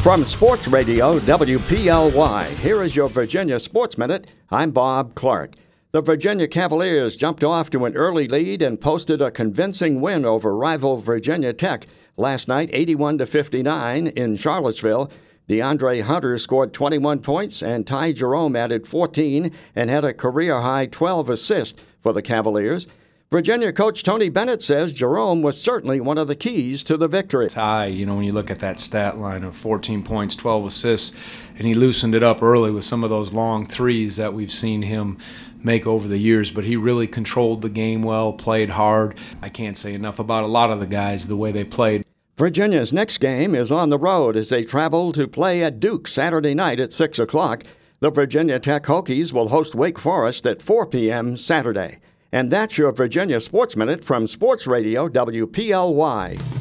From Sports Radio WPLY, here is your Virginia Sports Minute. I'm Bob Clark. The Virginia Cavaliers jumped off to an early lead and posted a convincing win over rival Virginia Tech last night, 81-59 in Charlottesville. DeAndre Hunter scored 21 points, and Ty Jerome added 14 and had a career-high 12 assists for the Cavaliers. Virginia coach Tony Bennett says Jerome was certainly one of the keys to the victory. Ty, when you look at that stat line of 14 points, 12 assists, and he loosened it up early with some of those long threes that we've seen him make over the years, but he really controlled the game well, played hard. I can't say enough about a lot of the guys, the way they played. Virginia's next game is on the road as they travel to play at Duke Saturday night at 6 o'clock. The Virginia Tech Hokies will host Wake Forest at 4 p.m. Saturday. And that's your Virginia Sports Minute from Sports Radio WPLY.